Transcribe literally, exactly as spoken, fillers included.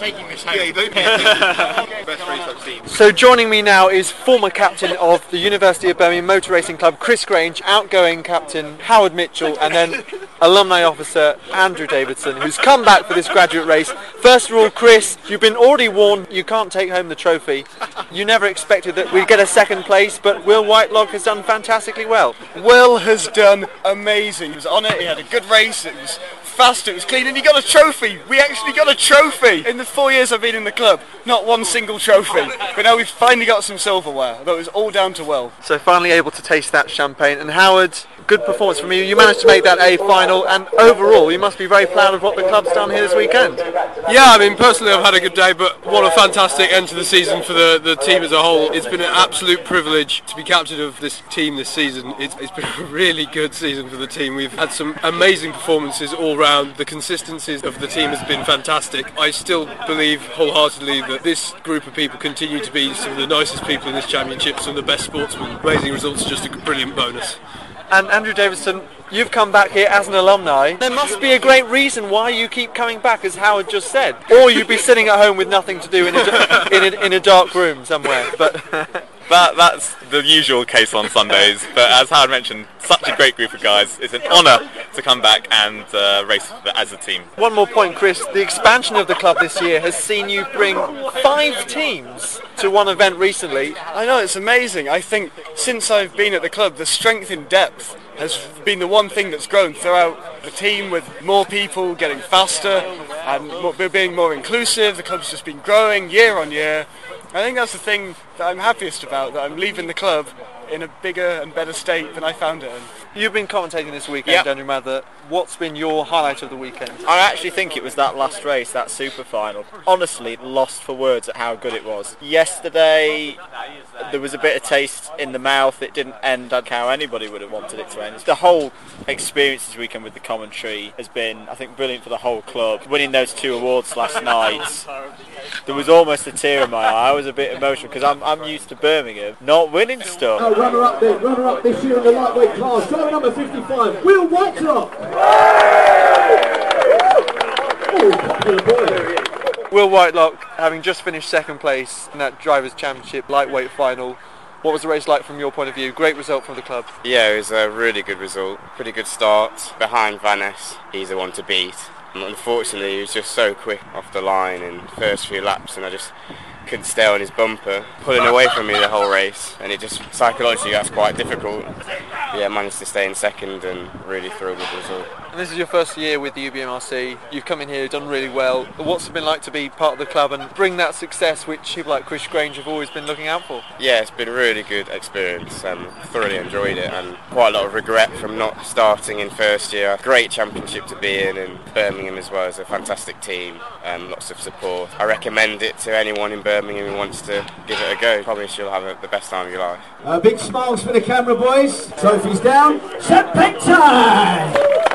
taking this home. Yeah, you don't Best race I've seen. So joining me now is former captain of the University of Birmingham Motor Racing Club, Chris Grange, outgoing captain Howard Mitchell, and then alumni officer Andrew Davidson, who's come back for this graduate race. First of all, Chris, you've been already warned you can't take home the trophy. You never expected that we'd get a second place, but Will Whitelock has done fantastically well. Will has done amazing. He was on it, he had a good race, it was fast, it was clean, and he got a trophy. We actually got a trophy. In the four years I've been in the club, not one single trophy. But now we've finally got some silverware. That was all down to Will. So finally able to taste that champagne. And Howard, good performance from you. You managed to make that A final, and overall you must be very proud of what the club's done here this weekend. Yeah, I mean personally I've had a good day, but what a fantastic end to the season for the, the team as a whole. It's been an absolute privilege to be captain of this team this season. It's, it's been a really good season for the team. We've had some amazing performances all round. The consistency of the team has been fantastic. I still believe wholeheartedly that this group of people continue to be some of the nicest people in this championship, some of the best sportsmen. Amazing results are just a brilliant bonus. And Andrew Davidson, you've come back here as an alumni. There must be a great reason why you keep coming back, as Howard just said. Or you'd be sitting at home with nothing to do in a, in a, in a dark room somewhere. But That, that's the usual case on Sundays, but as Howard mentioned, such a great group of guys. It's an honour to come back and uh, race as a team. One more point, Chris. The expansion of the club this year has seen you bring five teams to one event recently. I know, it's amazing. I think since I've been at the club, the strength in depth has been the one thing that's grown throughout the team, with more people getting faster and more, being more inclusive. The club's just been growing year on year. I think that's the thing that I'm happiest about, that I'm leaving the club in a bigger and better state than I found it in. You've been commentating this weekend, Yep. Andrew Mather. What's been your highlight of the weekend? I actually think it was that last race, that super final. Honestly, lost for words at how good it was. Yesterday, there was a bit of taste in the mouth. It didn't end like how anybody would have wanted it to end. The whole experience this weekend with the commentary has been, I think, brilliant for the whole club. Winning those two awards last night, there was almost a tear in my eye. I was a bit emotional because I'm, I'm used to Birmingham not winning stuff. Oh, runner up there, runner up this year in the lightweight class, driver number fifty-five, Will Whitelock. Oh, popular boy. Will Whitelock, having just finished second place in that Drivers' Championship lightweight final, what was the race like from your point of view? Great result from the club. Yeah, it was a really good result. Pretty good start. Behind Van Ness, he's the one to beat. And unfortunately, he was just so quick off the line in the first few laps, and I just couldn't stay on his bumper, pulling away from me the whole race, and it just psychologically that's quite difficult. Yeah, I managed to stay in second and really thrilled with the result. And this is your first year with the U B M R C. You've come in here, done really well. What's it been like to be part of the club and bring that success which people like Chris Grange have always been looking out for? Yeah, it's been a really good experience. Um, thoroughly enjoyed it, and quite a lot of regret from not starting in first year. Great championship to be in, and Birmingham as well is a fantastic team. Um, lots of support. I recommend it to anyone in Birmingham who wants to give it a go. Promise you'll have a, the best time of your life. Uh, big smiles for the camera, boys. Trophies down. Champagne time!